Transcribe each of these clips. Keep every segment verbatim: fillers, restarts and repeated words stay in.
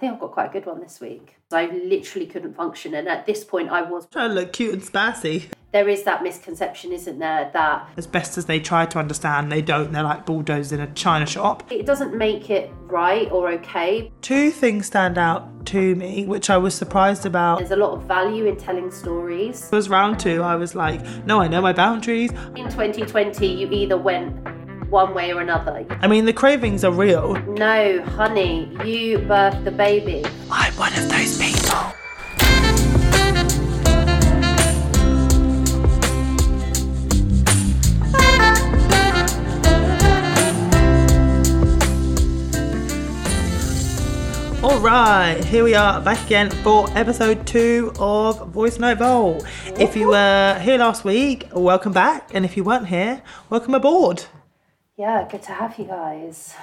think I've got quite a good one this week. I literally couldn't function, and at this point I was trying to look cute and spicy. There is that misconception, isn't there, that as best as they try to understand, they don't. They're like bulldozed in a china shop. It doesn't make it right or okay. Two things stand out to me, which I was surprised about. There's a lot of value in telling stories. It was round two, I was like, no, I know my boundaries. In twenty twenty, you either went one way or another. I mean, the cravings are real. No, honey, you birthed the baby. I'm one of those people. All right, here we are back again for episode two of Voice Note Vol. If you were here last week, welcome back. And if you weren't here, welcome aboard. Yeah, good to have you guys.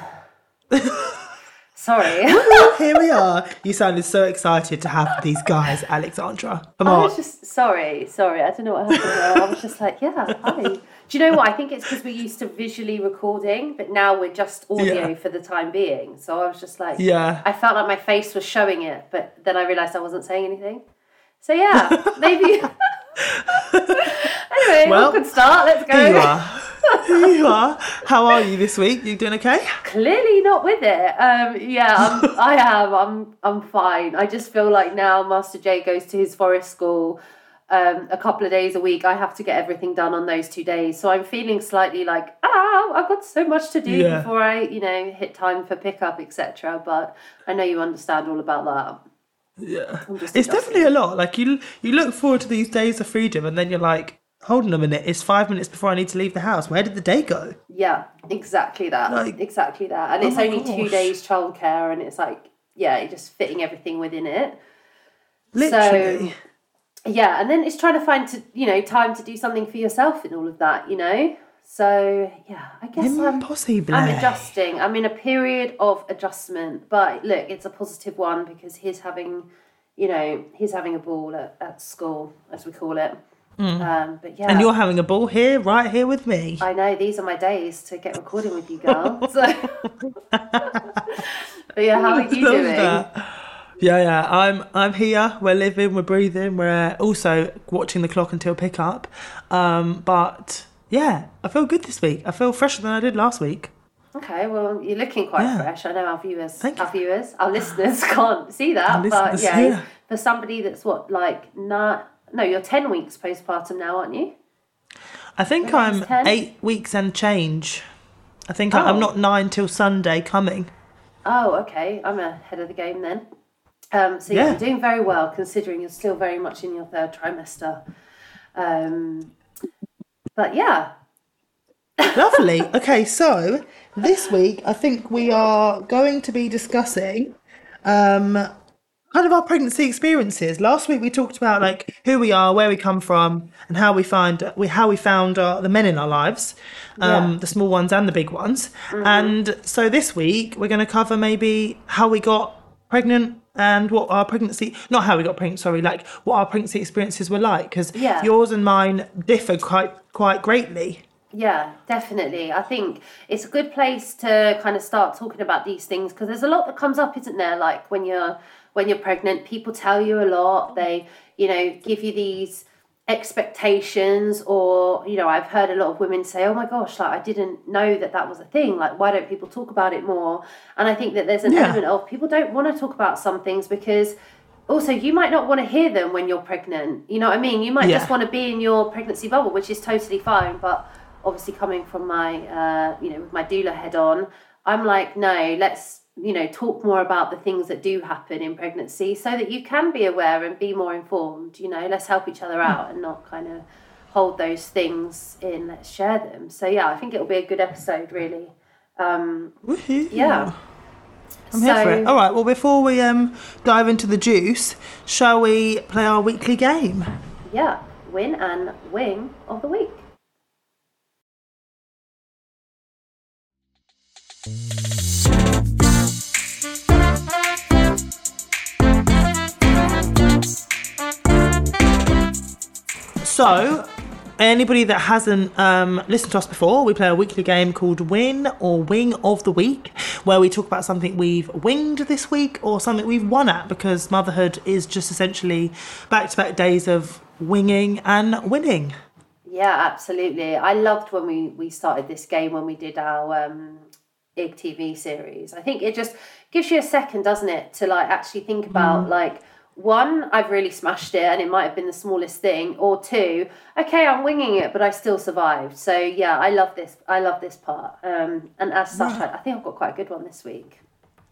Sorry. Here we are. You sounded so excited to have these guys, Alexandra. Come I on. was just, sorry, sorry. I don't know what happened there. I was just like, yeah, hi. Do you know what? I think it's because we're used to visually recording, but now we're just audio Yeah. for the time being. So I was just like, Yeah. I felt like my face was showing it, but then I realised I wasn't saying anything. So yeah, maybe. Anyway, Well, we could start. Let's go. Here you are. Here you are. How are you this week? You doing okay? Clearly not with it. Um, yeah, I'm, I am. I'm. I'm fine. I just feel like now Master J goes to his forest school um, a couple of days a week. I have to get everything done on those two days. So I'm feeling slightly like, ah, I've got so much to do Yeah. before I, you know, hit time for pickup, et cetera. But I know you understand all about that. Yeah. I'm just It's adjusting. definitely a lot. Like you you look forward to these days of freedom and then you're like, hold on a minute, it's five minutes before I need to leave the house. Where did the day go? Yeah, exactly that. Like- exactly that. And Oh it's my only two gosh. days childcare, and it's like, yeah, you're just fitting everything within it. Literally. So, yeah, and then it's trying to find to you know time to do something for yourself in all of that, you know. So yeah, I guess I'm, Impossible. I'm adjusting. I'm in a period of adjustment, but look, it's a positive one because he's having, you know, he's having a ball at, at school, as we call it. Um, but yeah, And you're having a ball here, right here with me. I know these are my days to get recording with you, girl. So, but yeah, how are you Love doing? that. Yeah, yeah. I'm I'm here. We're living. We're breathing. We're also watching the clock until pick up. Um, but yeah, I feel good this week. I feel fresher than I did last week. Okay, well, you're looking quite Yeah. fresh. I know our viewers, Thank our you. viewers, our listeners can't see that, Our but listeners, yeah, yeah. for somebody that's what, like, not, no, you're ten weeks postpartum now, aren't you? I think Maybe I'm it's ten? eight weeks and change. I think I- Oh. I'm not nine till Sunday coming. Oh, okay, I'm ahead of the game then. Um, so yeah, Yeah. you're doing very well considering you're still very much in your third trimester. Um, but yeah, Lovely. Okay, so this week I think we are going to be discussing um, kind of our pregnancy experiences. Last week we talked about like who we are, where we come from, and how we find we how we found uh, the men in our lives, um, Yeah. the small ones and the big ones. And so this week we're going to cover maybe how we got pregnant and what our pregnancy not how we got pregnant sorry like what our pregnancy experiences were like because Yeah. yours and mine differ quite quite greatly. yeah, definitely. I think it's a good place to kind of start talking about these things because there's a lot that comes up, isn't there? Like when you're when you're pregnant, people tell you a lot. They, you know, give you these expectations, or you know, I've heard a lot of women say, "Oh my gosh, like I didn't know that that was a thing. Like, why don't people talk about it more?" And I think that there's an Yeah. element of people don't want to talk about some things because also you might not want to hear them when you're pregnant. You know what I mean? You might Yeah. just want to be in your pregnancy bubble, which is totally fine, but obviously coming from my uh you know with my doula head on, I'm like, no, let's you know talk more about the things that do happen in pregnancy so that you can be aware and be more informed. You know, let's help each other out and not kind of hold those things in. Let's share them. So yeah, I think it'll be a good episode, really. um Woohoo. yeah I'm here for So- it. All right. Well, before we um dive into the juice, shall we play our weekly game? yeah win and wing of the week. So, anybody that hasn't um, listened to us before, we play a weekly game called Win or Wing of the Week, where we talk about something we've winged this week or something we've won at, because motherhood is just essentially back-to-back days of winging and winning. Yeah, absolutely. I loved when we, we started this game when we did our um, I G T V series. I think it just gives you a second, doesn't it, to like actually think about mm. like, one, I've really smashed it and it might have been the smallest thing, or two, okay, I'm winging it, but I still survived. So yeah, I love this. I love this part. Um, and as such, yeah. I, I think I've got quite a good one this week.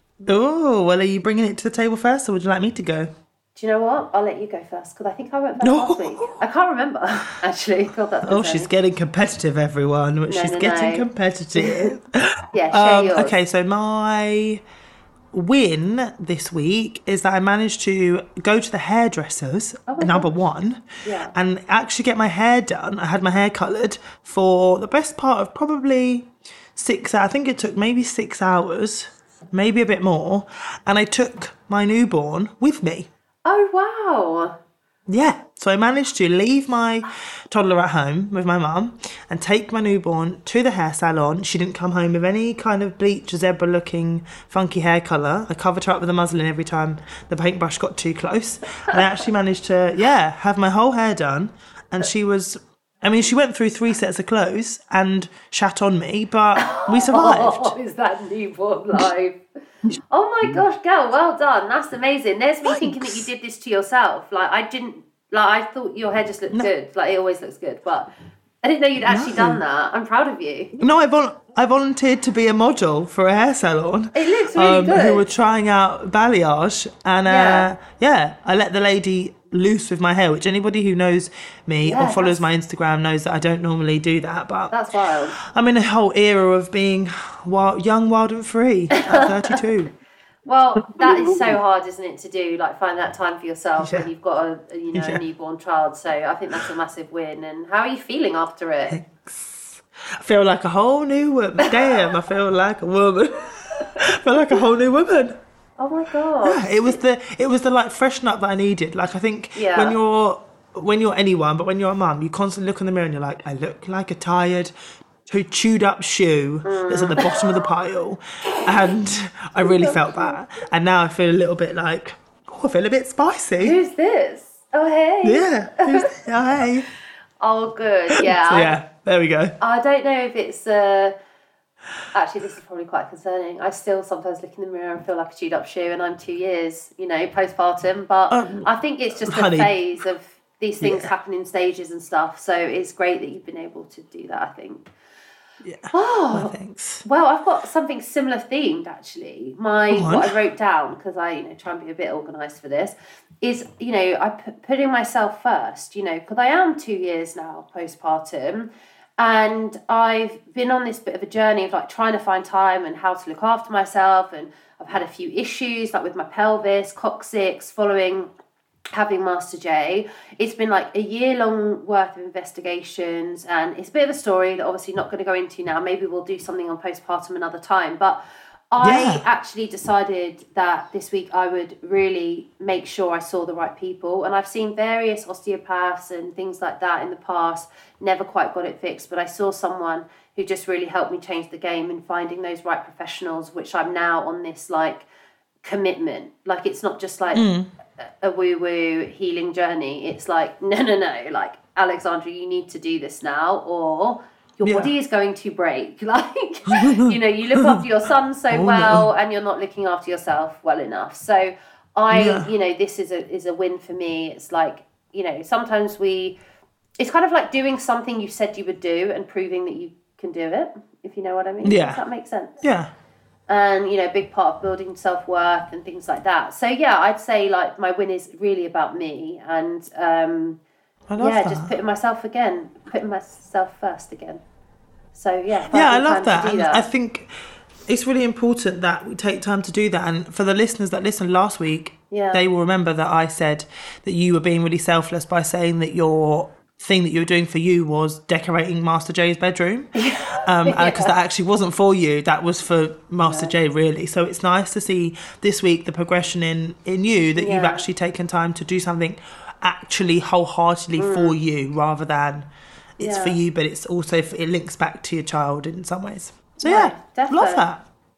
Oh, well, are you bringing it to the table first, or would you like me to go? Do you know what? I'll let you go first, because I think I went first no. last week. I can't remember, actually. God, that's oh, she's getting competitive, everyone. No, she's no, getting no. competitive. yeah, share um, yours. Okay, so my win this week is that I managed to go to the hairdressers, oh number gosh. one, yeah. and actually get my hair done. I had my hair coloured for the best part of probably six hours. I think it took maybe six hours, maybe a bit more. And I took my newborn with me. Oh, wow. Yeah, so I managed to leave my toddler at home with my mum and take my newborn to the hair salon. She didn't come home with any kind of bleach, zebra looking funky hair colour. I covered her up with a muslin every time the paintbrush got too close. And I actually managed to, yeah, have my whole hair done. And she was, I mean, she went through three sets of clothes and shat on me, but we survived. Oh, is that newborn life? Oh my gosh, girl, well done. That's amazing. There's me Thanks. Thinking that you did this to yourself. Like, I didn't, like, I thought your hair just looked no. good. Like, it always looks good. But I didn't know you'd actually no. done that. I'm proud of you. No, I, vol- I volunteered to be a model for a hair salon. It looks really um, good. Who were trying out balayage. And, uh, yeah. yeah, I let the lady loose with my hair, which anybody who knows me yeah, or follows my Instagram knows that I don't normally do that, but that's wild. I'm in a whole era of being wild, young, wild and free at thirty-two. Well, that is so hard, isn't it, to do, like find that time for yourself yeah. when you've got a, a you know yeah. a newborn child. So I think that's a massive win. And how are you feeling after it? Thanks. I feel like a whole new woman. Damn, I feel like a woman. I feel like a whole new woman. Oh my god! Yeah, it was the it was the like freshen up that I needed. Like I think yeah. when you're when you're anyone, but when you're a mum, you constantly look in the mirror and you're like, I look like a tired, chewed up shoe mm. that's at the bottom of the pile, and I really felt that. And now I feel a little bit like, oh, I feel a bit spicy. Who's this? Oh hey. Yeah. Who's, oh, hey. Oh good. Yeah. So, yeah. There we go. I don't know if it's. Uh... Actually, this is probably quite concerning. I still sometimes look in the mirror and feel like a chewed up shoe, and I'm two years, you know, postpartum. But um, I think it's just honey, a phase of these things yeah. happen in stages and stuff. So it's great that you've been able to do that, I think. Yeah. Oh, well, thanks. Well, I've got something similar themed actually. My what I wrote down, because I, you know, try and be a bit organised for this, is, you know, I put putting myself first. You know, because I am two years now postpartum. And I've been on this bit of a journey of like trying to find time and how to look after myself. And I've had a few issues like with my pelvis, coccyx, following having Master J. It's been like a year long worth of investigations, and it's a bit of a story that obviously not going to go into now. Maybe we'll do something on postpartum another time. But I yeah. actually decided that this week I would really make sure I saw the right people. And I've seen various osteopaths and things like that in the past, never quite got it fixed. But I saw someone who just really helped me change the game in finding those right professionals, which I'm now on this like commitment. Like it's not just like mm. a, a woo-woo healing journey. It's like, no, no, no. Like, Alexandra, you need to do this now, or your yeah. body is going to break. Like, you know, you look after your son so oh, well, no. and you're not looking after yourself well enough. So I, yeah. you know, this is a is a win for me. It's like, you know, sometimes we, it's kind of like doing something you said you would do and proving that you can do it, if you know what I mean. Yeah. Does that make sense? Yeah. And, you know, a big part of building self-worth and things like that. So, yeah, I'd say, like, my win is really about me. And, um, I love yeah, that. just putting myself again, putting myself first again. So, yeah. Yeah, I love that. And that. I think it's really important that we take time to do that. And for the listeners that listened last week, yeah. they will remember that I said that you were being really selfless by saying that your thing that you were doing for you was decorating Master J's bedroom, um because yeah. that actually wasn't for you, that was for Master yeah. J, really. So it's nice to see this week the progression in in you, that yeah. you've actually taken time to do something actually wholeheartedly mm. for you, rather than it's yeah. for you, but it's also for, it links back to your child in some ways. So yeah, yeah love that.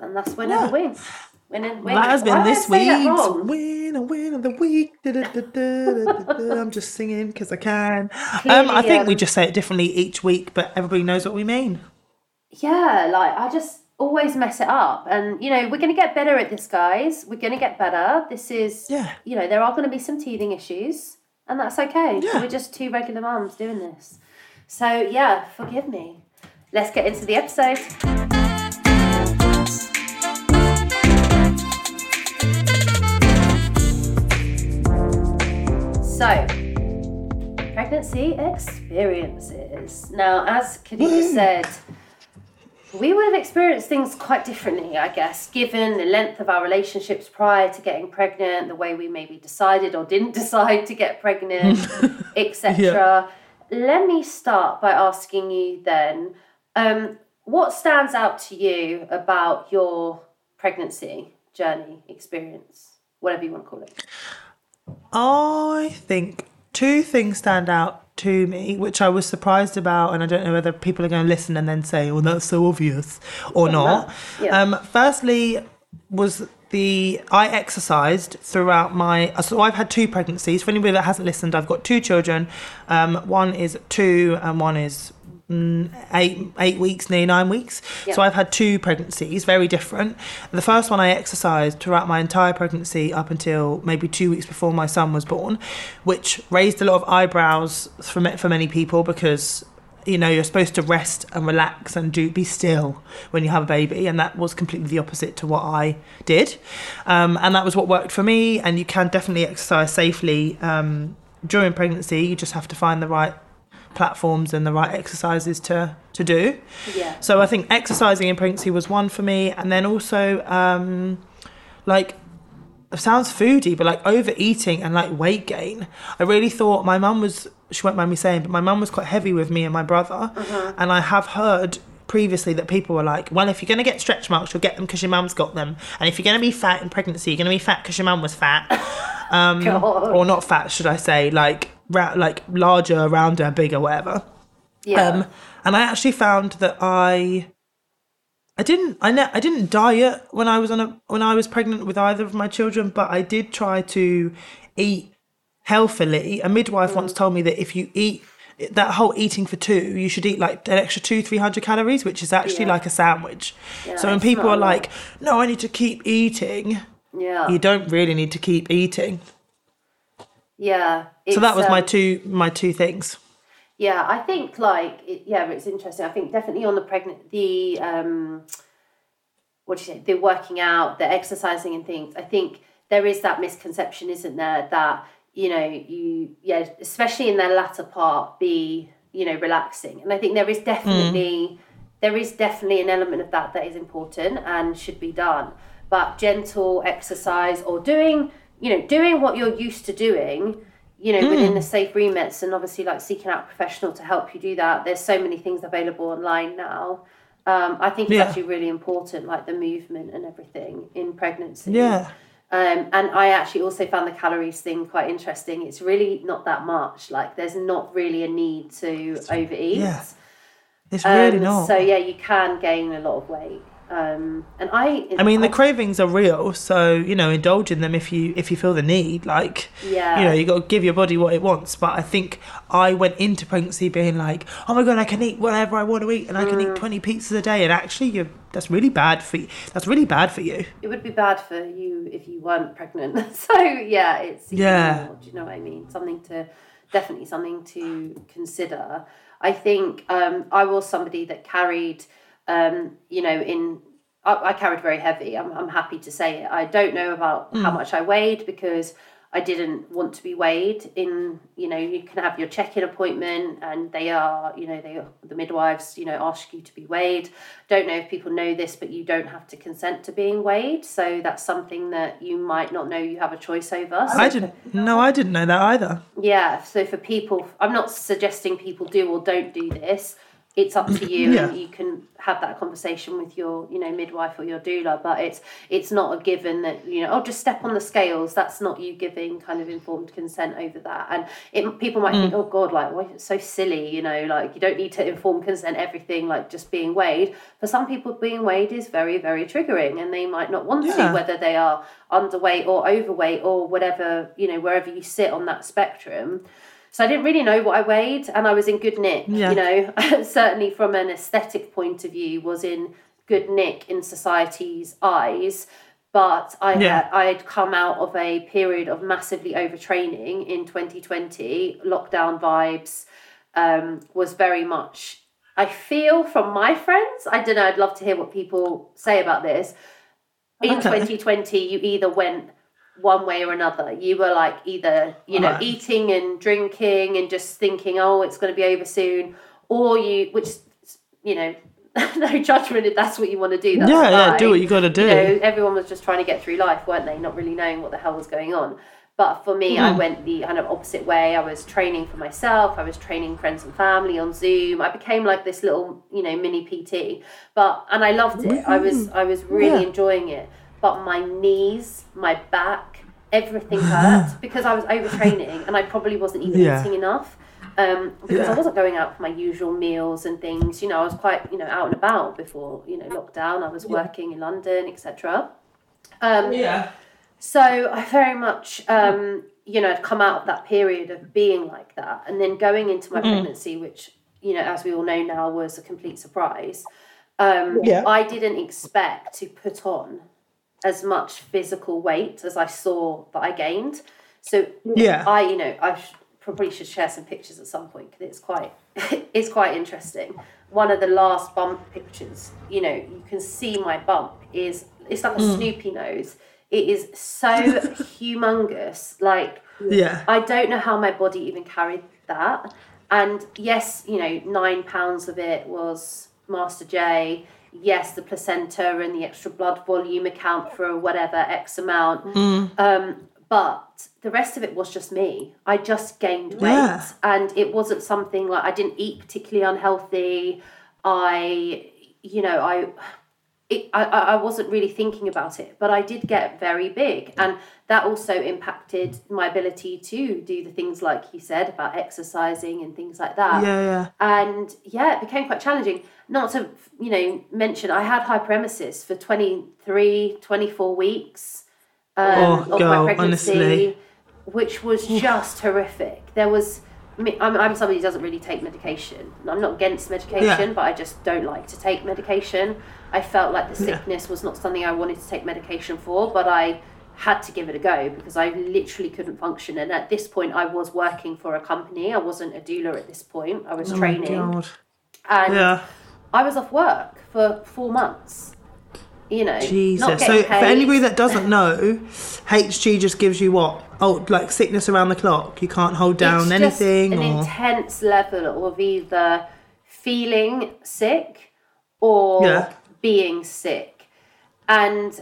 and that's winner yeah. the win. Winner, winner. That has been Why this week's winner, winner of the week. Da, da, da, da, da, da. I'm just singing because I can. Clearly, um, I think um, we just say it differently each week, but everybody knows what we mean. Yeah, like I just always mess it up, and you know we're going to get better at this, guys. We're going to get better. This is, yeah. you know, there are going to be some teething issues, and that's okay. Yeah. We're just two regular mums doing this. So yeah, forgive me. Let's get into the episode. So, pregnancy experiences. Now, as Khadija said, we would have experienced things quite differently, I guess, given the length of our relationships prior to getting pregnant, the way we maybe decided or didn't decide to get pregnant, et cetera. Yeah. Let me start by asking you then, um, what stands out to you about your pregnancy journey experience, whatever you want to call it? I think two things stand out to me, which I was surprised about, and I don't know whether people are going to listen and then say, "Oh, that's so obvious," or not. Yeah. Um, firstly, was the I exercised throughout my. So I've had two pregnancies. For anybody that hasn't listened, I've got two children. Um, one is two, and one is. Mm, eight eight weeks, nearly nine weeks. Yep. So I've had two pregnancies, very different. The first one I exercised throughout my entire pregnancy up until maybe two weeks before my son was born, which raised a lot of eyebrows for for many people because you know you're supposed to rest and relax and do be still when you have a baby, and that was completely the opposite to what I did. Um, and that was what worked for me. And you can definitely exercise safely um, during pregnancy. You just have to find the right platforms and the right exercises to to do. Yeah. So I think exercising in pregnancy was one for me, and then also um like it sounds foodie, but like overeating and like weight gain. I really thought my mum was, she won't mind me saying, but my mum was quite heavy with me and my brother. Uh-huh. And I have heard previously that people were like, well, if you're going to get stretch marks, you'll get them because your mum's got them, and if you're going to be fat in pregnancy, you're going to be fat because your mum was fat. um or not fat, should I say, like Ra- like larger, rounder, bigger, whatever. Yeah. Um, and I actually found that I, I didn't, I ne- I didn't diet when I was on a when I was pregnant with either of my children, but I did try to eat healthily. A midwife mm. once told me that if you eat that whole eating for two, you should eat like an extra two, three hundred calories, which is actually yeah. like a sandwich. Yeah, so when people are like, "No, I need to keep eating," yeah, you don't really need to keep eating. Yeah. So that was um, my two my two things. Yeah, I think like it, yeah, it's interesting. I think definitely on the pregnant the um, what do you say? The working out, the exercising and things. I think there is that misconception, isn't there, that you know you yeah, especially in the latter part, be you know relaxing. And I think there is definitely mm. there is definitely an element of that that is important and should be done. But gentle exercise or doing. You know, doing what you're used to doing, you know, mm. within the safe remits, and obviously like seeking out a professional to help you do that. There's so many things available online now. Um, I think it's yeah. actually really important, like the movement and everything in pregnancy. Yeah. Um, and I actually also found the calories thing quite interesting. It's really not that much. Like there's not really a need to overeat. Yeah. It's really um, not. So yeah, you can gain a lot of weight. Um, and I, I mean, I, the cravings are real, so you know, indulge in them if you if you feel the need. Like, yeah, you know, you got to give your body what it wants. But I think I went into pregnancy being like, oh my god, I can eat whatever I want to eat, and I can mm. eat twenty pizzas a day. And actually, you that's really bad for you. That's really bad for you. It would be bad for you if you weren't pregnant. So yeah, it's yeah. More, do you know what I mean? Something to definitely something to consider. I think um, I was somebody that carried. Um, you know, in I, I carried very heavy. I'm I'm happy to say it. I don't know about mm. how much I weighed because I didn't want to be weighed. In you know, you can have your check-in appointment, and they are, you know, they the midwives, you know, ask you to be weighed. Don't know if people know this, but you don't have to consent to being weighed. So that's something that you might not know you have a choice over. So I didn't. For, no, I didn't know that either. Yeah. So for people, I'm not suggesting people do or don't do this. it's up to you, Yeah. and you can have that conversation with your, you know, midwife or your doula. But it's it's not a given that, you know, oh, just step on the scales. That's not you giving kind of informed consent over that. And it, people might think, oh God, like, why it's so silly, you know, like you don't need to inform consent everything, like just being weighed. For some people, being weighed is very, very triggering, and they might not want Yeah. to, whether they are underweight or overweight or whatever, you know, wherever you sit on that spectrum. So I didn't really know what I weighed, and I was in good nick, Yeah. you know, certainly from an aesthetic point of view, was in good nick in society's eyes. But I Yeah. had I had come out of a period of massively overtraining in twenty twenty, lockdown vibes, um, was very much, I feel from my friends, I don't know, I'd love to hear what people say about this. In Okay. twenty twenty, you either went one way or another. You were like either, you know, Right. eating and drinking and just thinking, oh, it's going to be over soon, or you, which, you know, no judgment if that's what you want to do. That's Yeah, yeah, fine. do what you gotta do. You know, everyone was just trying to get through life, weren't they? Not really knowing what the hell was going on. But for me, I went the kind of opposite way. I was training for myself. I was training friends and family on Zoom. I became like this little, you know, mini P T. But and I loved it. I was I was really Yeah. enjoying it. But my knees, my back, everything hurt because I was overtraining, and I probably wasn't even Yeah. eating enough. Um, because Yeah. I wasn't going out for my usual meals and things. You know, I was quite, you know, out and about before, you know, lockdown. I was working in London, et cetera. Um, Yeah. so I very much, um, you know, I'd come out of that period of being like that, and then going into my pregnancy, which, you know, as we all know now, was a complete surprise. Um, Yeah. I didn't expect to put on as much physical weight as I saw that I gained. So Yeah. I, you know, I sh- probably should share some pictures at some point because it's quite, it's quite interesting. One of the last bump pictures, you know, you can see my bump is, it's like a Snoopy nose. It is so humongous. Like, Yeah. I don't know how my body even carried that. And yes, you know, nine pounds of it was Master J. Yes, the placenta and the extra blood volume account for whatever X amount. Um, but the rest of it was just me. I just gained weight. Yeah. And it wasn't something like, I didn't eat particularly unhealthy. I, you know, I... It, I, I wasn't really thinking about it, but I did get very big, and that also impacted my ability to do the things like you said about exercising and things like that. Yeah, yeah. And yeah, it became quite challenging. Not to, you know, mention I had hyperemesis for twenty-three, twenty-four weeks um, Oh, of my girl, pregnancy, honestly. which was just horrific. There was... I mean, I'm, I'm somebody who doesn't really take medication. I'm not against medication, Yeah. but I just don't like to take medication. I felt like the Yeah. sickness was not something I wanted to take medication for, but I had to give it a go because I literally couldn't function. And at this point, I was working for a company. I wasn't a doula at this point. I was Oh my training. God. And Yeah. I was off work for four months. You know, not Jesus. So getting for paid. anybody that doesn't know, H G just gives you what? Oh, like sickness around the clock. You can't hold down It's anything, just an or intense level of either feeling sick or Yeah. being sick. And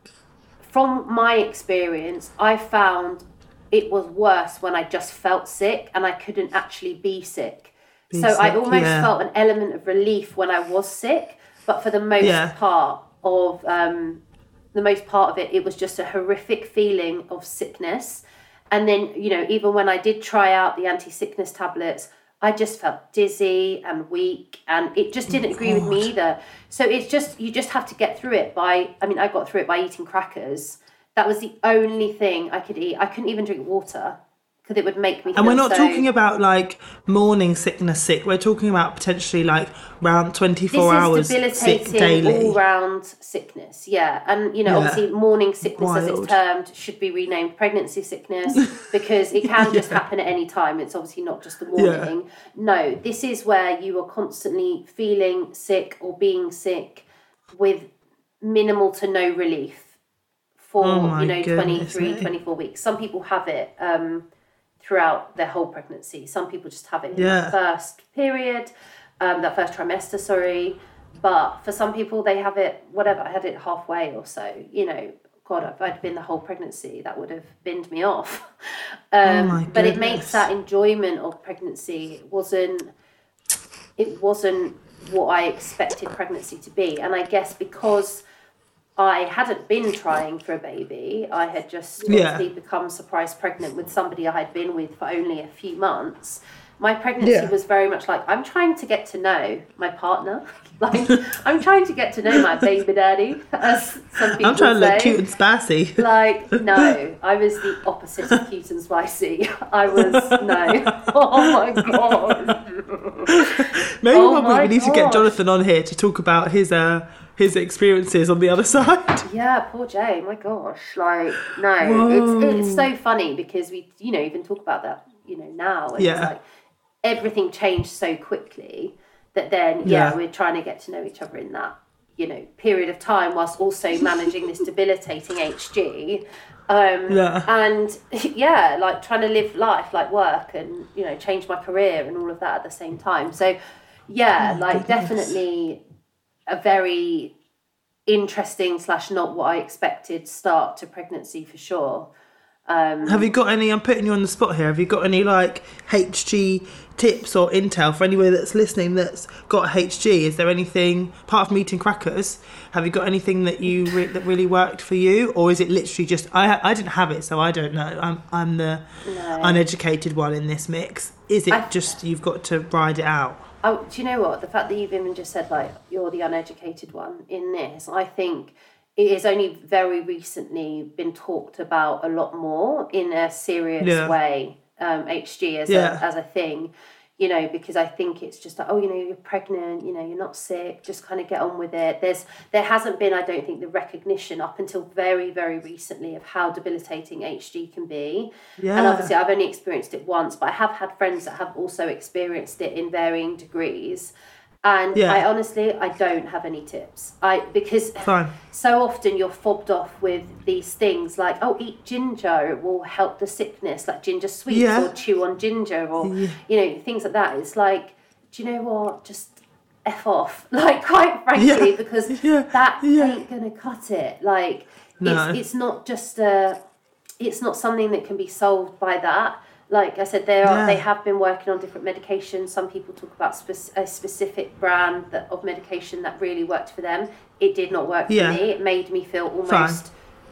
from my experience, I found it was worse when I just felt sick and I couldn't actually be sick. Be so I sick, almost yeah. felt an element of relief when I was sick, but for the most Yeah. part of um, the most part of it, it was just a horrific feeling of sickness. And then, you know, even when I did try out the anti-sickness tablets, I just felt dizzy and weak, and it just didn't agree with me either. So it's just, you just have to get through it by, I mean, I got through it by eating crackers. That was the only thing I could eat. I couldn't even drink water because it would make me feel and we're not so... talking about like morning sickness sick. We're talking about potentially like around twenty-four hours This is sick debilitating daily. all-round sickness, yeah. And, you know, Yeah. obviously morning sickness, as Wild. it's termed, should be renamed pregnancy sickness because it can just happen at any time. It's obviously not just the morning. No, this is where you are constantly feeling sick or being sick with minimal to no relief for, Oh my you know, goodness twenty-three, me. twenty-four weeks. Some people have it um, throughout their whole pregnancy. Some people just have it in Yeah. the first period, um, that first trimester, sorry. But for some people, they have it, whatever, I had it halfway or so, you know. God, if I'd been the whole pregnancy, that would have binned me off. Um, my but it goodness. makes that enjoyment of pregnancy, it wasn't, it wasn't what I expected pregnancy to be. And I guess because I hadn't been trying for a baby, I had just Yeah. obviously become surprise pregnant with somebody I had been with for only a few months. My pregnancy Yeah. was very much like, I'm trying to get to know my partner. Like, I'm trying to get to know my baby daddy, as some people I'm trying to say. look cute and spicy. Like, no, I was the opposite of cute and spicy. I was, no. Oh my God. Maybe Oh one my week we need to get gosh. Jonathan on here to talk about his uh his experiences on the other side. Yeah, poor Jay. My gosh, like no, Whoa. it's it's so funny because we, you know, even talk about that, you know, now. And Yeah. It's like everything changed so quickly that then, yeah, Yeah. we're trying to get to know each other in that, you know, period of time whilst also managing this debilitating H G. Um, Yeah. And yeah, like trying to live life, like work and, you know, change my career and all of that at the same time. So yeah, Oh, like goodness. definitely a very interesting slash not what I expected start to pregnancy for sure. Um, Have you got any, I'm putting you on the spot here, have you got any like H G tips or intel for anyone that's listening that's got H G? Is there anything, apart from eating crackers, have you got anything that you re- that really worked for you? Or is it literally just, I I didn't have it, so I don't know. I'm, I'm the No. uneducated one in this mix. Is it I- just you've got to ride it out? Oh, do you know what? The fact that you've even just said, like, you're the uneducated one in this, I think it has only very recently been talked about a lot more in a serious Yeah. way, um, H G as, Yeah. a, as a thing, you know, because I think it's just like, oh, you know, you're pregnant, you know, you're not sick, just kind of get on with it. There's, there hasn't been, I don't think, the recognition up until very, very recently of how debilitating H G can be. Yeah. And obviously I've only experienced it once, but I have had friends that have also experienced it in varying degrees. And Yeah. I honestly, I don't have any tips. I because Fine. so often you're fobbed off with these things like, oh, eat ginger, it will help the sickness, like ginger sweets Yeah. or chew on ginger or, Yeah. you know, things like that. It's like, do you know what? Just F off. Like, quite frankly, Yeah. because Yeah. that Yeah. ain't going to cut it. Like, No. it's, it's not just a, it's not something that can be solved by that. Like I said, they are. Yeah. They have been working on different medications. Some people talk about spe- a specific brand that, of medication that really worked for them. It did not work for Yeah. me. It made me feel almost Fine.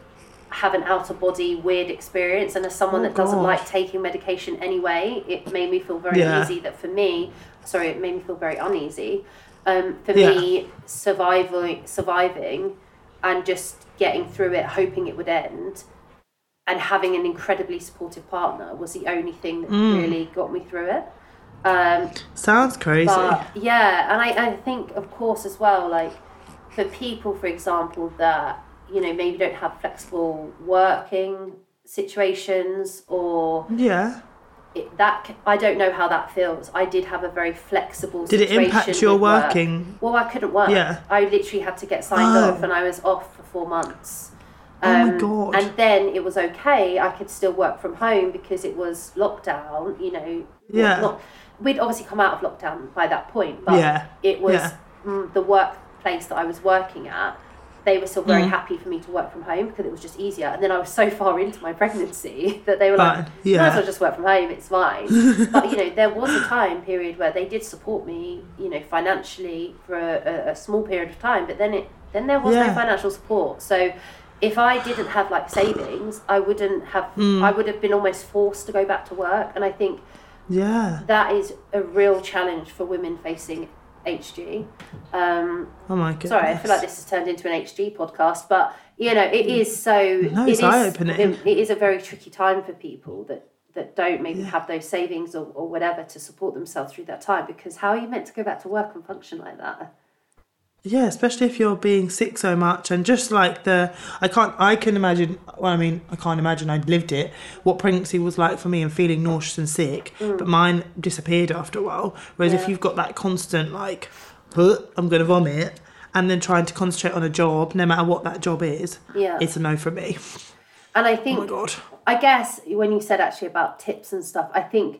have an out of body weird experience. And as someone Oh, that doesn't God. like taking medication anyway, it made me feel very Yeah. easy. That for me, sorry, it made me feel very uneasy. Um, for Yeah. me, surviving, surviving, and just getting through it, hoping it would end. And having an incredibly supportive partner was the only thing that Mm. really got me through it. Um, Sounds crazy. but yeah, and I, I think, of course, as well, like for people, for example, that, you know, maybe don't have flexible working situations or Yeah. it, that, c- I don't know how that feels. I did have a very flexible Did it situation. impact your with work. working? Well, I couldn't work. Yeah. I literally had to get signed Oh. off and I was off for four months. Oh my Um, God. And then it was okay. I could still work from home because it was lockdown, you know. Yeah. Not, we'd obviously come out of lockdown by that point, but Yeah. it was Yeah. mm, the workplace that I was working at. They were still very Mm. happy for me to work from home because it was just easier. And then I was so far into my pregnancy that they were like, Fine. you might Yeah. as well just work from home, it's fine. But, you know, there was a time period where they did support me, you know, financially for a, a, a small period of time. But then it then there was Yeah. no financial support. So if I didn't have like savings, I wouldn't have, Mm. I would have been almost forced to go back to work. And I think Yeah. that is a real challenge for women facing H G. Um, Oh my goodness. sorry, I feel like this has turned into an H G podcast, but you know, it is so. No, it it's is- eye-opening. It, it is a very tricky time for people that that don't maybe Yeah. have those savings or, or whatever to support themselves through that time. Because how are you meant to go back to work and function like that? Yeah, especially if you're being sick so much and just like the, I can't, I can imagine, well, I mean, I can't imagine, I'd lived it, what pregnancy was like for me and feeling nauseous and sick, but mine disappeared after a while. Whereas Yeah. if you've got that constant like, "Huh, I'm going to vomit, and then trying to concentrate on a job, no matter what that job is, Yeah. it's a no from me. And I Oh think my God. I guess when you said actually about tips and stuff, I think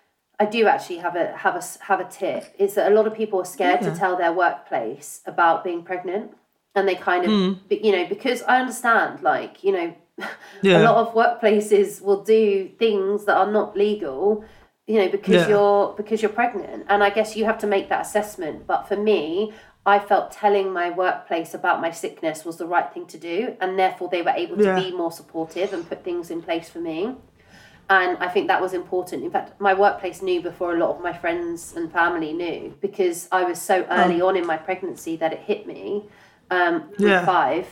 I do actually have a have a have a tip. Is that a lot of people are scared Yeah. to tell their workplace about being pregnant, and they kind of Mm. you know, because I understand, like, you know, Yeah. a lot of workplaces will do things that are not legal you know, because Yeah. you're because you're pregnant. And I guess you have to make that assessment. But for me, I felt telling my workplace about my sickness was the right thing to do, and therefore they were able to Yeah. be more supportive and put things in place for me. And I think that was important. In fact, my workplace knew before a lot of my friends and family knew, because I was so early Oh. on in my pregnancy that it hit me, um, week Yeah. five,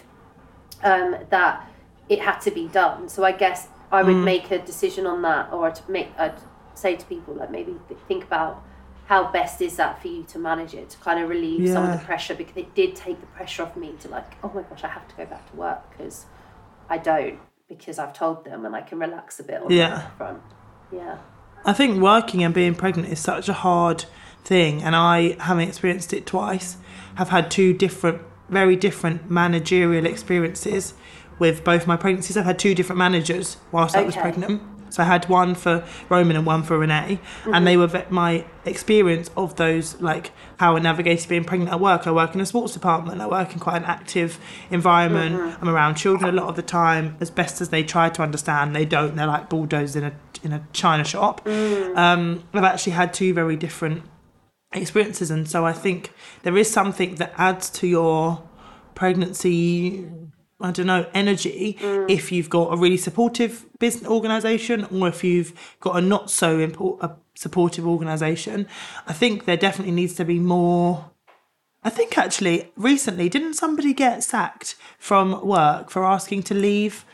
um, that it had to be done. So I guess I would Mm. make a decision on that, or I'd, make, I'd say to people, like, maybe th- think about how best is that for you to manage it, to kind of relieve some of Yeah. the pressure, because it did take the pressure off me to, like, oh my gosh, I have to go back to work, because I don't, because I've told them, and I can relax a bit on Yeah. that front. Yeah. I think working and being pregnant is such a hard thing, and I, having experienced it twice, have had two different, very different managerial experiences with both my pregnancies. I've had two different managers whilst I was Okay. pregnant. So I had one for Roman and one for Renee, Mm-hmm. and they were ve- my experience of those, like how I navigated being pregnant at work. I work in a sports department. I work in quite an active environment. Mm-hmm. I'm around children a lot of the time. As best as they try to understand, they don't. They're like bulldozers in a in a china shop. Mm. Um, I've actually had two very different experiences, and so I think there is something that adds to your pregnancy, I don't know, energy, Mm. if you've got a really supportive business organisation, or if you've got a not so import, a supportive organisation. I think there definitely needs to be more. I think actually recently, didn't somebody get sacked from work for asking to leave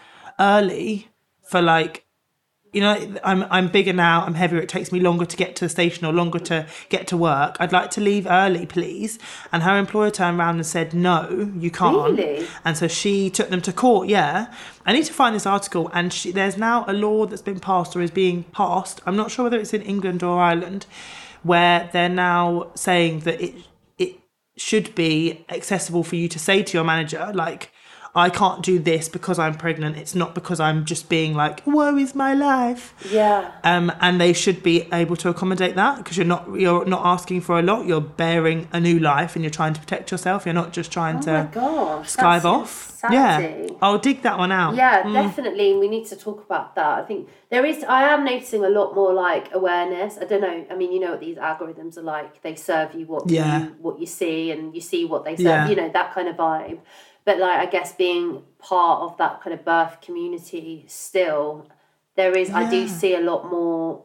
early for, like, you know, I'm I'm bigger now, I'm heavier, it takes me longer to get to the station or longer to get to work. I'd like to leave early, please. And her employer turned around and said, no, you can't. Really? And so she took them to court, yeah. I need to find this article, and she, there's now a law that's been passed or is being passed, I'm not sure whether it's in England or Ireland, where they're now saying that it it should be accessible for you to say to your manager, like, I can't do this because I'm pregnant. It's not because I'm just being like, woe is my life. Yeah. Um, and they should be able to accommodate that, because you're not you're not asking for a lot. You're bearing a new life, and you're trying to protect yourself. You're not just trying Oh to my gosh. skive that's off. insanity. Yeah, I'll dig that one out. Yeah, definitely. We need to talk about that. I think there is, I am noticing a lot more like awareness. I don't know. I mean, you know what these algorithms are like. They serve you what Yeah. you what you see, and you see what they serve, Yeah. you know, that kind of vibe. But like, I guess being part of that kind of birth community still, there is, I do Yeah. see a lot more,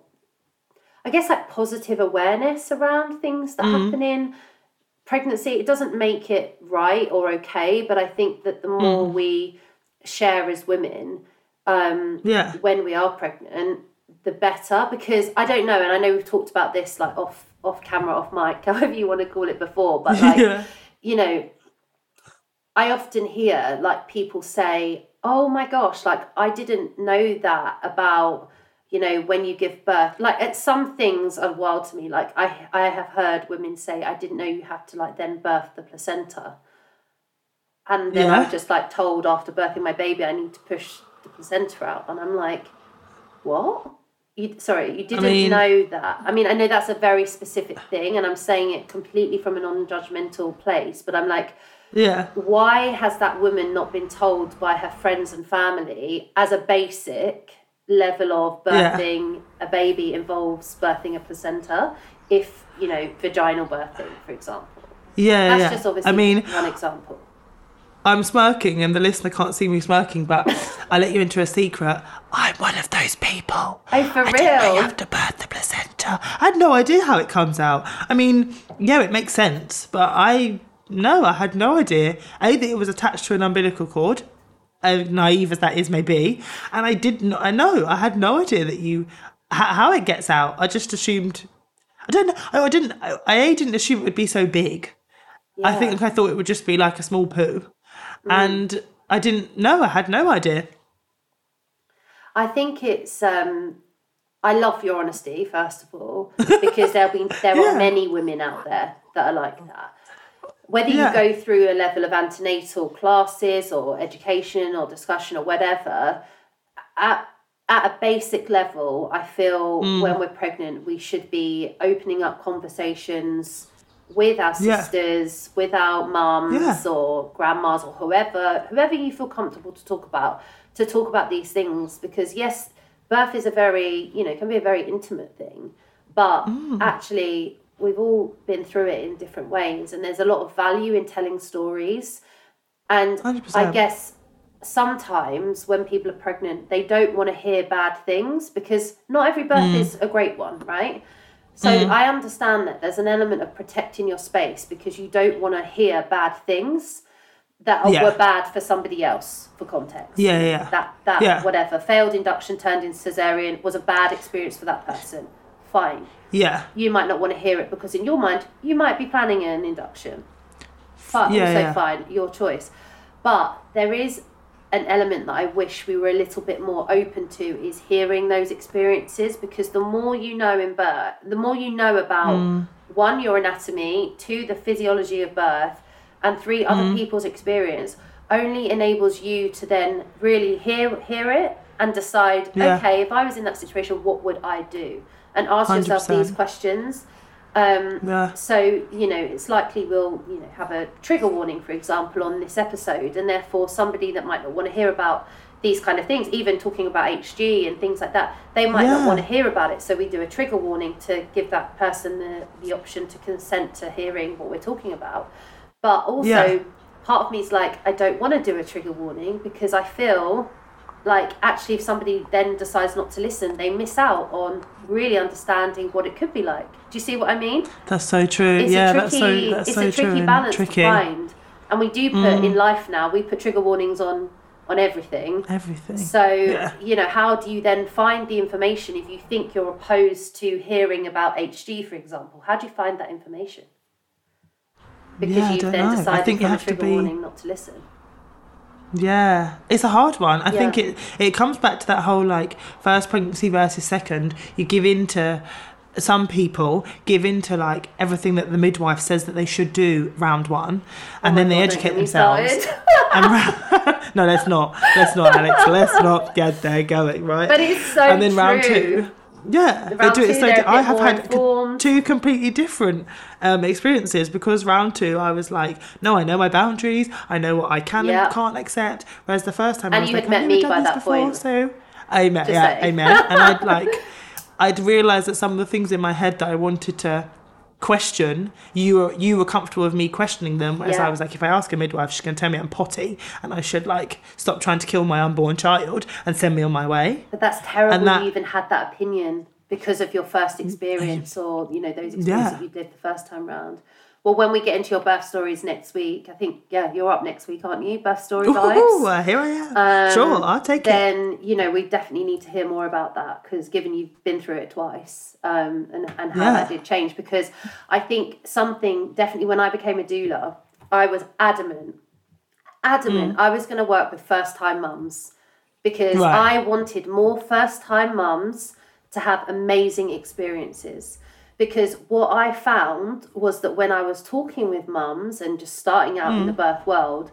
I guess, like positive awareness around things that Mm. happen in pregnancy. It doesn't make it right or okay, but I think that the more Mm. we share as women, um, Yeah. when we are pregnant, the better. Because I don't know, and I know we've talked about this like off off camera, off mic, however you want to call it before, but like, Yeah. you know, I often hear like people say, oh my gosh, like I didn't know that about, you know, when you give birth. Like, at some things are wild to me. Like I I have heard women say, I didn't know you have to like then birth the placenta. And then Yeah. I'm just like told after birthing my baby, I need to push the placenta out. And I'm like, what? You, sorry, you didn't mean- know that. I mean, I know that's a very specific thing, and I'm saying it completely from a non-judgmental place, but I'm like, Yeah. why has that woman not been told by her friends and family as a basic level of Yeah. birthing a baby involves birthing a placenta, if, you know, vaginal birthing, for example? Yeah. That's yeah. just obviously I mean, one example. I'm smirking, and the listener can't see me smirking, but I let you into a secret. I'm one of those people. Oh, for I didn't know you real? have to birth the placenta. I had no idea how it comes out. I mean, yeah, it makes sense, but I no, I had no idea. A, that it was attached to an umbilical cord, as naive as that is may be, and I did not. I know I had no idea that you h- how it gets out. I just assumed. I don't know. I, I didn't. I, I didn't assume it would be so big. I Yeah. think I thought it would just be like a small poo. And I didn't know. I had no idea. I think it's. Um, I love your honesty, first of all, because there'll be there Yeah. are many women out there that are like that. Whether you Yeah. go through a level of antenatal classes or education or discussion or whatever, at at a basic level, I feel Mm. when we're pregnant, we should be opening up conversations with our Yeah. sisters, with our mums Yeah. or grandmas or whoever, whoever you feel comfortable to talk about, to talk about these things. Because yes, birth is a very, you know, can be a very intimate thing, but mm. actually we've all been through it in different ways, and there's a lot of value in telling stories. And one hundred percent. I guess sometimes when people are pregnant, they don't want to hear bad things, because not every birth mm. is a great one, right? So mm. I understand that there's an element of protecting your space, because you don't want to hear bad things that yeah. were bad for somebody else, for context. Yeah, yeah. That, that yeah. whatever, failed induction turned into cesarean was a bad experience for that person. Fine. Yeah. You might not want to hear it, because in your mind, you might be planning an induction. But yeah, also yeah. fine, your choice. But there is an element that I wish we were a little bit more open to, is hearing those experiences, because the more you know in birth, the more you know about, mm. one, your anatomy, two, the physiology of birth, and three, other mm. people's experience, only enables you to then really hear hear it and decide, yeah. okay, if I was in that situation, what would I do? And ask one hundred percent. Yourself these questions. Um, yeah. So, you know, it's likely we'll, you know, have a trigger warning, for example, on this episode, and therefore somebody that might not want to hear about these kind of things, even talking about H G and things like that, they might yeah. not want to hear about it. So we do a trigger warning to give that person the, the option to consent to hearing what we're talking about. But also, yeah. part of me is like, I don't want to do a trigger warning, because I feel like actually if somebody then decides not to listen, they miss out on really understanding what it could be like. Do you see what I mean? That's so true. It's yeah, a tricky, that's so that's it's so a tricky true balance tricky. to find. And we do put mm. in life now, we put trigger warnings on on everything. Everything. So, yeah. you know, how do you then find the information if you think you're opposed to hearing about H G, for example? How do you find that information? Because yeah, you've then know. decided I think from you have a trigger to be... warning not to listen. Yeah, it's a hard one. I yeah. think it it comes back to that whole like first pregnancy versus second. You give in to, some people give in to like everything that the midwife says that they should do round one, and oh then they God, educate themselves. and ra- no, let's not. Let's not, Alex. Let's not get there going, right? But it's so And then true. round two. Yeah, the they do it. So I have had informed. two completely different um, experiences, because round two I was like, no, I know my boundaries, I know what I can yeah. and can't accept. Whereas the first time and I was you like, had met I've me never by done this that before, point. so I met, Just yeah, saying. I met, and I'd like, I'd realised that some of the things in my head that I wanted to question, you were you were comfortable with me questioning them, whereas yeah. I was like, if I ask a midwife, she's going to tell me I'm potty and I should like stop trying to kill my unborn child and send me on my way. But that's terrible. And that, you even had that opinion because of your first experience, or you know those experiences yeah. that you did the first time round. Well, when we get into your birth stories next week, I think yeah, you're up next week, aren't you? Birth story vibes. Ooh, uh, here I am. Um, sure, I'll take then, it. Then you know we definitely need to hear more about that, because given you've been through it twice, um, and and how yeah. that did change. Because I think something definitely when I became a doula, I was adamant, adamant. Mm. I was going to work with first time mums, because right. I wanted more first time mums to have amazing experiences. Because what I found was that when I was talking with mums and just starting out mm. in the birth world,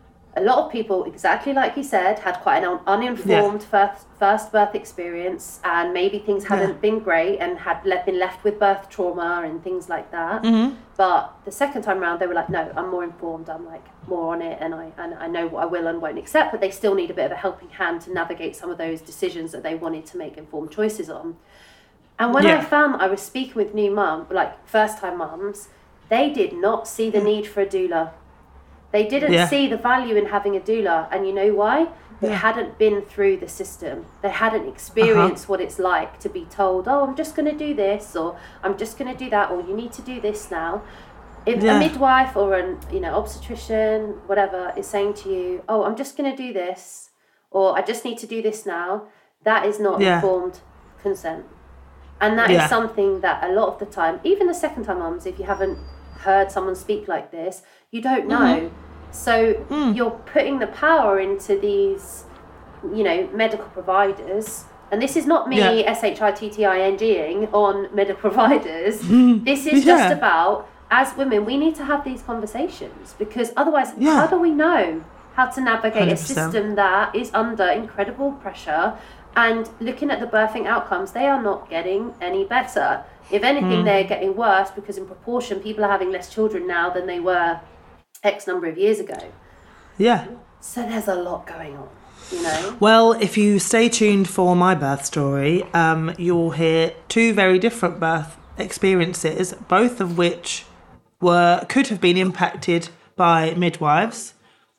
a lot of people, exactly like you said, had quite an uninformed yeah. first, first birth experience, and maybe things hadn't yeah. been great and had le- been left with birth trauma and things like that. Mm-hmm. But the second time around, they were like, no, I'm more informed. I'm like more on it, and I and I know what I will and won't accept. But they still need a bit of a helping hand to navigate some of those decisions that they wanted to make informed choices on. And when yeah. I found that I was speaking with new mum, like first time mums, they did not see the need for a doula. They didn't yeah. see the value in having a doula. And you know why? They yeah. hadn't been through the system. They hadn't experienced uh-huh. what it's like to be told, oh, I'm just going to do this, or I'm just going to do that, or you need to do this now. If yeah. a midwife or an you know obstetrician, whatever, is saying to you, oh, I'm just going to do this, or I just need to do this now, that is not yeah. informed consent. And that yeah. is something that a lot of the time, even the second time mums, if you haven't heard someone speak like this, you don't know. Mm-hmm. So mm. you're putting the power into these, you know, medical providers. And this is not me yeah. S H I T T I N G-ing on medical providers. Mm. This is yeah. just about, as women, we need to have these conversations, because otherwise, yeah. how do we know how to navigate one hundred percent. A system that is under incredible pressure? And looking at the birthing outcomes, they are not getting any better. If anything, mm. they're getting worse, because in proportion, people are having less children now than they were X number of years ago. Yeah. So there's a lot going on. you know? Well, if you stay tuned for my birth story, um, you'll hear two very different birth experiences, both of which were could have been impacted by midwives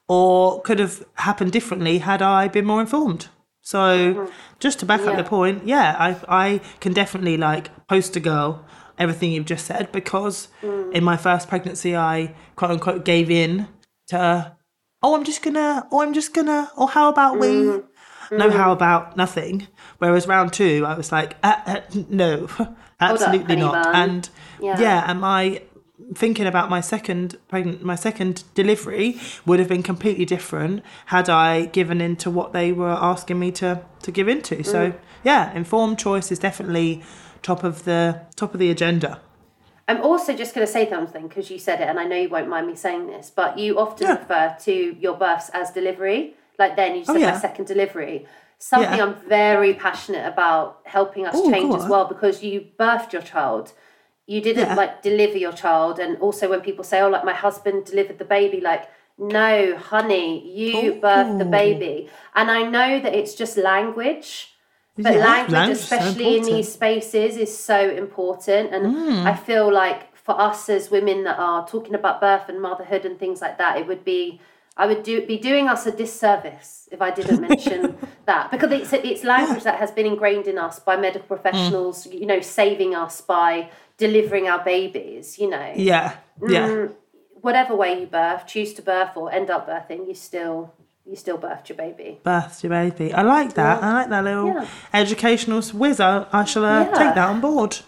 or could have happened differently had I been more informed. So mm-hmm. just to back yeah. up your point, yeah, I I can definitely like poster girl everything you've just said, because mm. in my first pregnancy I quote unquote gave in to oh I'm just gonna oh I'm just gonna or how about mm. we mm. no how about nothing, whereas round two I was like uh, uh, no absolutely up, not bun. and yeah. yeah and my thinking about my second pregnant my second delivery would have been completely different had I given into what they were asking me to to give into. Mm. So yeah, informed choice is definitely top of the top of the agenda. I'm also just going to say something because you said it, and I know you won't mind me saying this, but you often yeah. refer to your births as delivery. Like then you said oh, yeah. my second delivery. Something yeah. I'm very passionate about helping us Ooh, change as well, because you birthed your child. You didn't yeah. like deliver your child. And also when people say, oh, like my husband delivered the baby, like, no, honey, you Ooh. birthed the baby. And I know that it's just language, but yeah, language, language, especially so in these spaces, is so important. And mm. I feel like for us as women that are talking about birth and motherhood and things like that, it would be, I would do be doing us a disservice if I didn't mention that, because it's it's language yeah. that has been ingrained in us by medical professionals, mm. you know, saving us by delivering our babies, you know. Yeah, yeah. Mm, whatever way you birth, choose to birth or end up birthing, you still you still birthed your baby. Birthed your baby. I like that. Yeah. I like that little yeah. educational whiz. I, I shall uh, yeah. take that on board.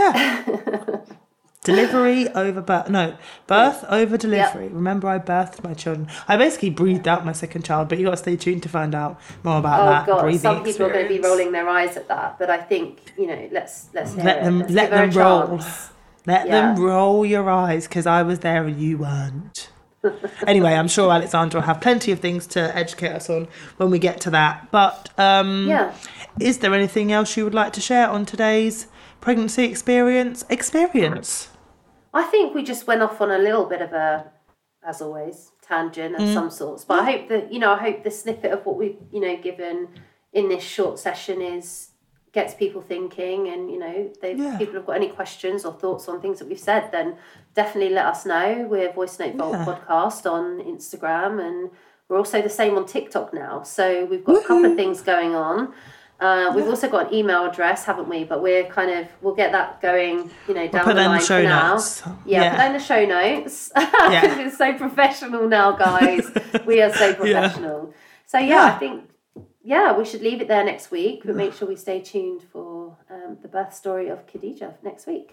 Yeah. Delivery over birth. No, birth over delivery. Yep. Remember, I birthed my children. I basically breathed out my second child, but you got to stay tuned to find out more about oh, that. Oh God, breathing some people experience. are going to be rolling their eyes at that, but I think, you know, let's let's hear let it. them let's let them roll. Chance. Let yeah. them roll your eyes, because I was there and you weren't. Anyway, I'm sure Alexandra will have plenty of things to educate us on when we get to that. But um, yeah. is there anything else you would like to share on today's pregnancy experience? Experience. I think we just went off on a little bit of a, as always, tangent of mm. some sorts. But I hope that, you know, I hope the snippet of what we've, you know, given in this short session is gets people thinking. And, you know, they yeah. people have got any questions or thoughts on things that we've said, then definitely let us know. We're Voice Note Vault yeah. Podcast on Instagram, and we're also the same on TikTok now. So we've got Woo-hoo. a couple of things going on. Uh, we've yeah. also got an email address, haven't we? But we're kind of, we'll get that going, you know, down we'll the line the show for now. Notes. Yeah, yeah, put that in the show notes. Yeah. It's so professional now, guys. We are so professional. Yeah. So, yeah, yeah, I think, yeah, we should leave it there next week, but make sure we stay tuned for um, the birth story of Khadija next week.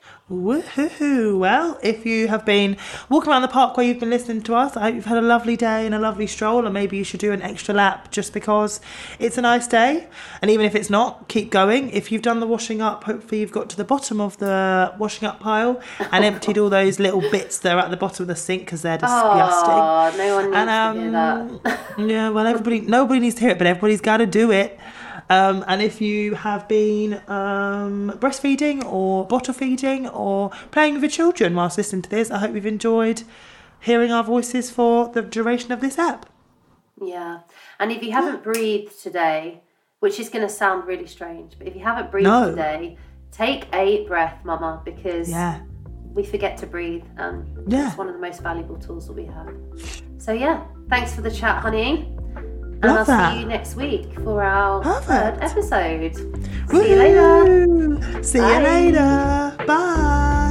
Woohoo! Well, if you have been walking around the park where you've been listening to us, I hope you've had a lovely day and a lovely stroll, and maybe you should do an extra lap just because it's a nice day. And even if it's not, keep going. If you've done the washing up, hopefully you've got to the bottom of the washing up pile and emptied all those little bits that are at the bottom of the sink because they're disgusting. Oh, no one needs and, um, to hear that. Yeah, well, everybody, nobody needs to hear it, but everybody's got to do it. Um, and if you have been um, breastfeeding or bottle feeding or playing with your children whilst listening to this, I hope you've enjoyed hearing our voices for the duration of this app. Yeah. And if you haven't breathed today, which is going to sound really strange, but if you haven't breathed no. today, take a breath, mama, because yeah. we forget to breathe. Um, yeah. It's one of the most valuable tools that we have. So yeah, thanks for the chat, honey. And Love I'll that. see you next week for our Perfect. third episode. Woo-hoo. See you later. See Bye. you later. Bye.